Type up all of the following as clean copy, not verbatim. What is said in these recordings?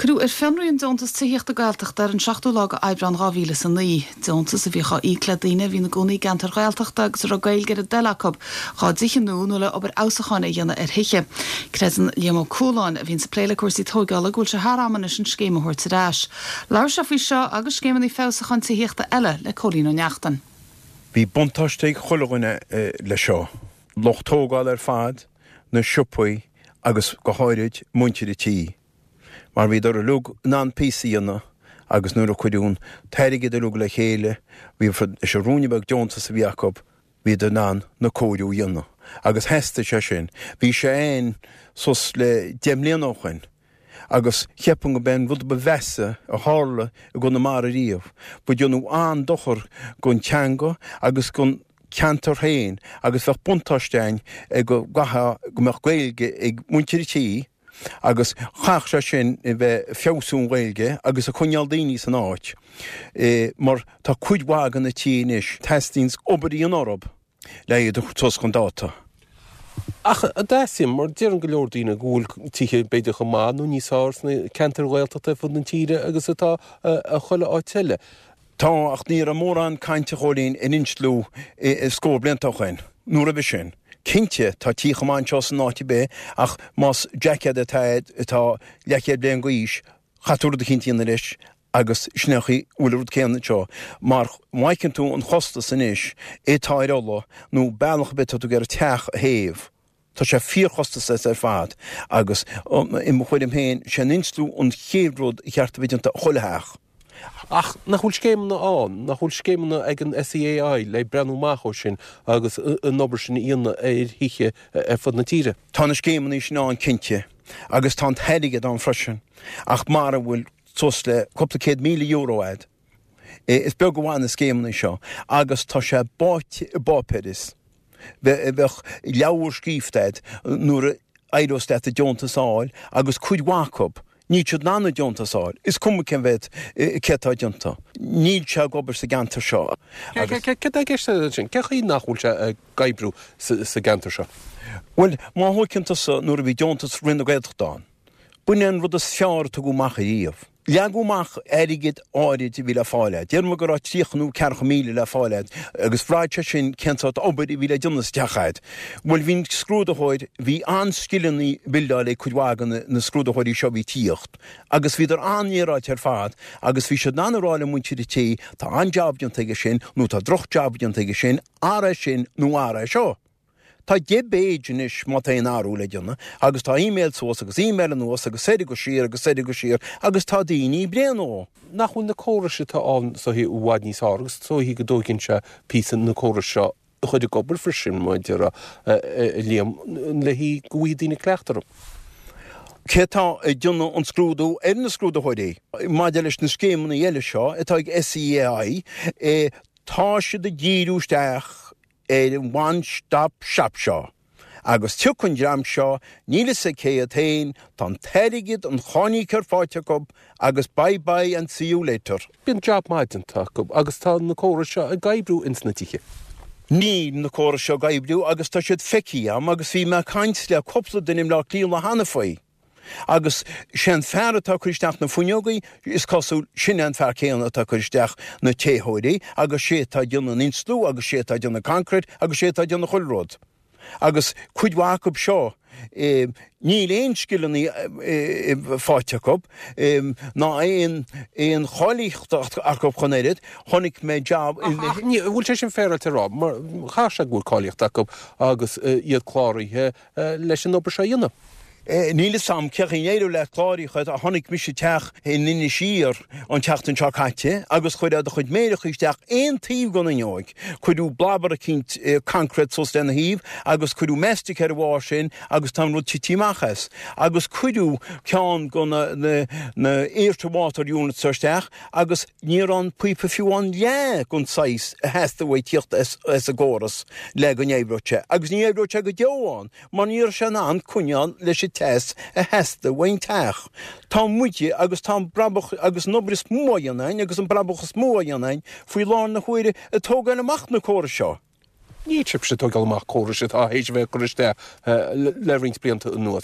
Crú fenrion dontas tíocht a gailteach dar an 16 lága Aibran ráhíle san ní dontas a bhícha ícladíine hí na gúnaí gantar gailteach agus ar gailgeir a delacab chá ddíchan núla aber ausachána dhéanana hiche. Cresan Liam Cúláin a bhín sa pléile cuasí tógála gúil se háramana sin scéimethir taráis. Lair se fao seo agus scéimeí fésachan tíochta eile le cholín ó neachtan. Bhí buntáisteigh chulaghine le seo. Loch tógáil ar fad na siúpaí agus go háirid muintir i tí. Mar bhí ar a lug ná písaíanna agus nuair a chuidún teirigid a lug le chéile, bhí is a rúnibeh Johnta sa bhiacob bhí do ná na cóidú dionne. Agus heasta se sin, bhí sé éin sus le déimlíonóchain. Agus cheapan go ben bhd be bheasa a hála a go na mar a riamh, bud dionú an dochar gon teanga agus gon cantar héin, agus bheith buntáistein go gatha go meach gailge ag muintir tí, agus chach se sin bheith feabhsún gailge agus a chuneal daoine san áit. Mar tá cuidhágan na tí inis testings obarí an orb le iad tos chun dáta. Ach, a dásim, mar dear an go leor daoine gúil tithe beidir go máú níos áirsna cantar gailteachta fud na tíre agus atá a chola áiteile. Tá ach níor a mór an cainte cholín in inslú scór bliantáchain, nuair a bhí sin. Cinte tá tí chamáin seo san áiti be ach más jackad atá leicéad blian go ís, chatúr de cintíana leis agus snechaí úlúd céanna seo. Mar maicinn tú an chosta san is táir óla nó bailach bit tú gar teach a héamh. Tá sé 4 chostas ar fad agus i mo chuidim héin sé inslú an chéadród cheartta bhidanta cholatheach. Ach, nach chuil scéimna an, nach chuil scéimna ag an SEAI le brenn mácho sin agus an nobar sin íonna hiche fod na tíre. Tá na scéimna sin an cinte, agus tá heiligad an freisin, ach mar bhfuil tos le cúpla €100,000 aid. Is beag go bháin na scéimna seo, agus tá sé bápedis. Bheith leabhar scíomhtaid nuair airósteat a Johnta sáil agus cuidhácob. Níl siad nána Johnta sáil. Is cuma cén bheith cetá Johnta. Níl se gobar sa gantar seo. Ce gceiste sin? Cecha í nachhúil se gaibrú sa gantar seo? Well, má thucinnta sa nuair a bhí Johntas rinne gailteachtáin. Buinean rud is fear tu go macha íomh. Leagúmach airigid áirid bhí le fáileid. Dearma go rá tíochanú 4,000 le fáileid, agus bhráidte sin ceantáit obair i bhí le dionas teachaid. Bhfuil hín scrúdathóid, bhí anscileanní bildáil le chuidhágan na scrúdathóirí seo bhí tíocht. Agus bhí aníráid ar fad, agus bhí siad náráile muintir i tí, tá anjabdion teige sin, nó tá drochjabdion teige sin, ára sin nó ára seo. Tá débéidin is má tá an áú le dionna, agus tá e-mail sós agus e-mail an nuas agus séidir go sír agus séidir go sír agus tá daoine blianó. Nach chun na córaise tá an so hí bhhaid níos agus, so hí go dóginn se písan na córas seo chuid gobar frisin maidir Liam le hí goí daoine cleachtarm. Cetá dionna an scrúdú na scrúda chuidé. Maidir leis na scéimna eile seo, atá ag SEAI, tá si de díústeach one-stop shop seo. Agus tucann deam seo, níla sa céad tá teirigid an choní car fáiteach agus bye and see you later. Bíon job maidin tacob, agus tá na córa seo a gaibrú ins na tíche. Ní na córa seo gaibrú agus tá siad feciam agus bhí me caint le copla dunim le líon le hana faoi. Agus sin fear atá chuisteach na funeogaí is cosú sin an fear céan atá chuisteach na téthóirí, agus sé tá dionna inslú, agus sé tá dionna concrete, agus sé tá dionna chuilród. Agus cuidhácob seo, níl éon scileanní fáiteach ná éon cháilíocht arcob chunéad, tháinig mé job... Bhfuil sé sin fér rá, mar chá se bhfuil cháilíocht agus iad chláiríthe leis an obair se dhéanamh. Níle sam ceach in éidir le chláiríchaid a tháinig mis teach in nini sír an teachtain seo caite, agus chuid a chuid méireach isteach éon tíomh go na neoig, chuidú blabar a cinint concrete sos den na híomh, agus chuidú mestic ar bhá sin, agus tam rud títíachas, agus chuidú ceán go na airte water unit sarsteach, agus níor an puipa fiúán le gon sais a heasta bhfuil tíocht as a góras le go néibrote, agus ní éibrote go deoán, man níor se an cúneán leis test a heasta bhain teach. Tá muide agus tá brabach agus nobris móanain agus an brabachas móanain faoi lán na chuire a tógan amach na córa seo. Ní trip se tógal amach córa se tá héidir bheith chuiste le rins blianta an nuad.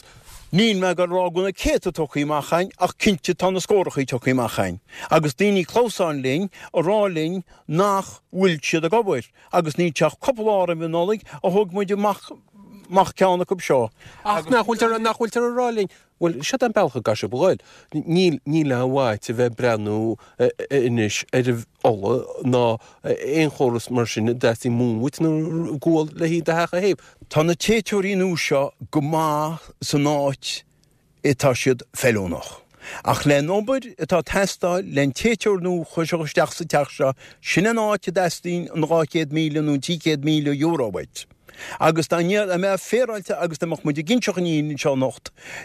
Níl me go ráguna céta tochaí máchain ach cinnte tá na scórachaí tochaí máchain. Agus daoine chlósáin lín ó rálín nach bhfuil siad a gobair. Agus ní teach copplára mi nólaigh a thug muidir mach ceanna go seo. Ach nachhfuiltar a rálín. Well, se an belcha gas bhil. Ní le bhhaid a bheith brenn inis óla ná éon choras mar sin deí múnhuiit nó ggóil le hí de hecha héh. Tá na téúíú seo go má san náit itá siad fellúnach. Ach le nóbair atá testáil len téúrnú chuisteach sa teach seo sinna náte deín an 200 milliún 10 milliún euroid. Agus tá níor a mé féráilte agus amach muidir ginseach íon seo nocht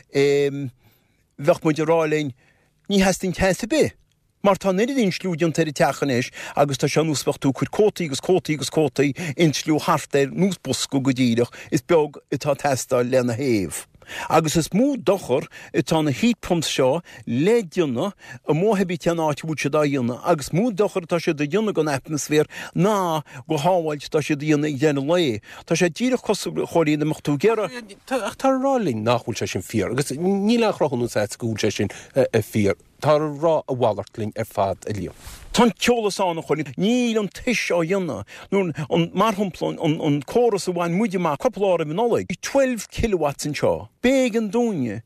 bheith muidir rálainn ní heistín teasa bé. Mar tá nidir ín slúdion tar techan is agus tá se núspachtú chur cótaí agus cótaí in slú hartéir núsbosco go ddíireach is beag itá testáil lena héamh. Agus is mú dochar itá na hípomp seo le dionna a móthebí teanáit búte dá dionna agus mú dochar tá sé do dionna go atmosfér ná go háhaid tá sé dionna i dhéana le. Tá sé ddíireach choirí na mochtú gera. Tá rálín nachhúil sé sin fír, agus ní le chrochanú sé gúil sé sin fír. Tá rá a bhhaartling fad a líom. Tá ceolalasánna chuir níl an tuis á dhéanana. Nún an marthamplan an córas a bhain muide má copplára minolaigh. 12 kilowatts an seo. Béag an dúine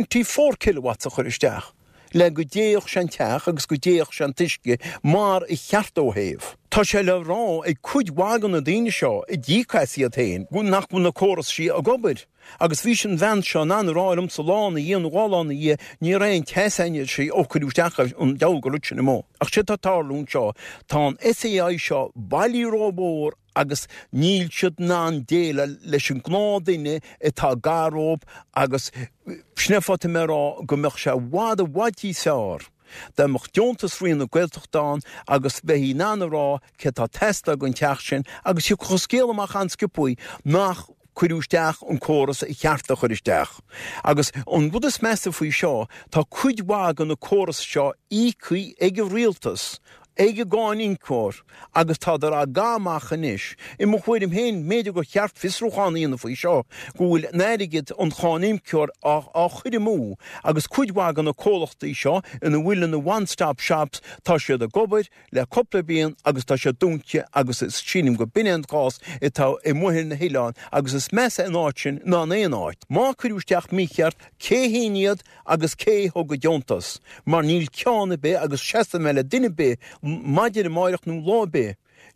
24 kilowatts a chuir isteach. Le go déoch sean teach agus go déoch sean tuisce mar I cheart ó héamh. Tá sé le rá ag cuid wagan na daine seo I ddícaí a tain, gún nach bú na córas sí a gobair. Agus bhí sin bhean seo an ráilm sa lána íon ghálána í ní réon teaine sí ócurúteach an deaga sin mó. Ach si tálún seo tá an SAI seo bailíróbór agus níl siad ná déile leis an gnádaine atá garóp agus snefata merá go meach se bhád a bhaidí seár. De mocht diontas rion na gweiltochtán agus bheithí nánará ce tá testa gon teach sin agus si choscélamach an skipúi nach cuiúisteach an córas I cheartta chuiristeach. Agus an bud is measa faoi seo tá cuidhá an na córas seo ícuí ag rialtas. Ige gáin incór, agus tá a gámachchan is. I mo chuidim héin méidir go cheart fisrúchána íana faoi seo, gúil neirigid an cháimceor á chuidir mú, agus cuidhá an na cólachtaí seo ina bhfuil na one-stop shops tá siad a gobair le coppla bíon agus tá siad dúnte agus is sínim go bine gás itá I muhin na hiileán agus is measa an áitin ná éon áit. Má cuiúisteach mícheart céhíiad agus cé thug go diontas, mar níl ceanna bé agus 60 meile duine bé maidir maireach nú lábé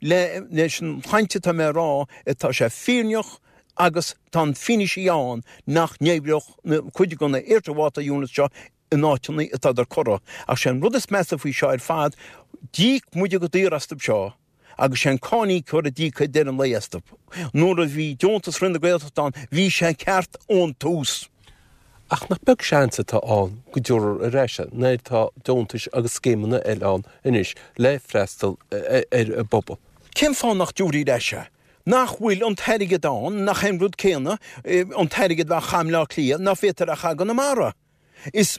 leis an chainte tá mé rá tá sé fíneoch agus tá finisíán nach néibreoch na chuide go na airtehata unit seo in áitina atá ar chora. Ach sé rud is measa faoi seo ar fad díic muide go dtíirastab seo agus sé cáí chur a dí chu déan leiastab. Nuair a bhí diontas rinne gailtachtán bhí sé ceart ón tús. Ach nach beg seansa tá an go dúr a réise, néir tá dúntais agus scémanna eán inis le freistal a bobbal. Cén fá nach dúrí réise? Nach bhfuil an teirigid dáin nach hen rud céna an teirigid bh chaimlá clia na fétar a chagan na mara. Is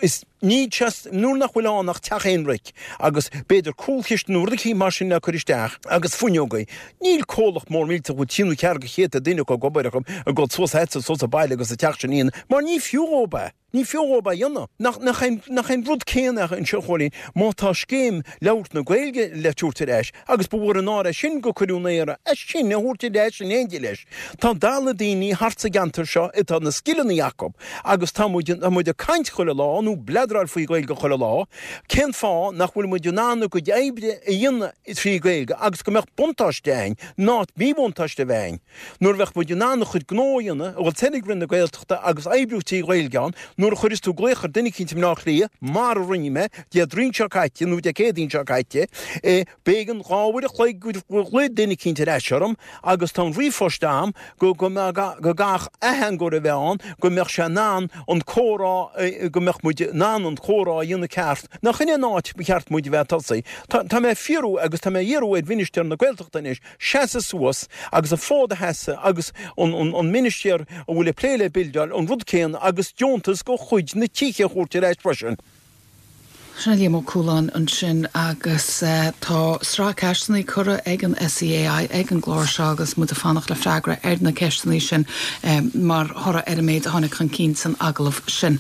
ní just nuair nach bhfuil an nach teachéonric agus beidir cúlchiist nuirdaí mar sin na chuiristeach agus funeogaí. Níl cólach mór mílta go tíú cear go chéta duine go gobairacham a go suasheitsa sos a baile agus a teach sin íon, mar ní fiúóba. Ní fiúóba dhéanana. Nach ein rud céanach an seocholaí má tá scéim leirt na gailge le túirta leis agus bhfuair an ára sin go chuúnéire sin na thuirta leis sin éidir leis. Tá dála daoine hartsa gantar seo itá na skillanna Jacob agus tá muid a caint chuile lá nó bledrar faoi gailge chuile lá, cén fá nach bhfuil muid nána go d'éibre a dhéanana trí gailge agus go meach buntáistein ná bí buntáiste bhéin. Nuair bheith muid nána chud gnóíanana a bhfuil tenig rinne gailteachta agus éibriútaí gailgeán nuair chuir tú gléchar duine cinnte nach lia mar a rinne me de drín seáite nó de cédín seáite bégan gáhfuir a chléid go chléid duine cinnte éisiarm agus tá rífostáam go gach ehan go a bheán go meach se ná an chórá go meach muid ná an chórá dhéanana ceart nach chuine náit be cheart muid bhetalsaí. Tá mé fiú agus tá mé dhéróid viniste na gailteachtain is seasa suas agus a fáda heasa agus an ministéir a bhfuil pléile bildeal an rud céan agus diontas go chuid na tíe chóirte réit bresin. Sna lémo coolán an sin agus tá srá cestannaí cura ag an SCAI ag an glóir se agus mu a fannach le freigra na cestannaí sin mar thora méid a tháinig chun cí san agalah sin.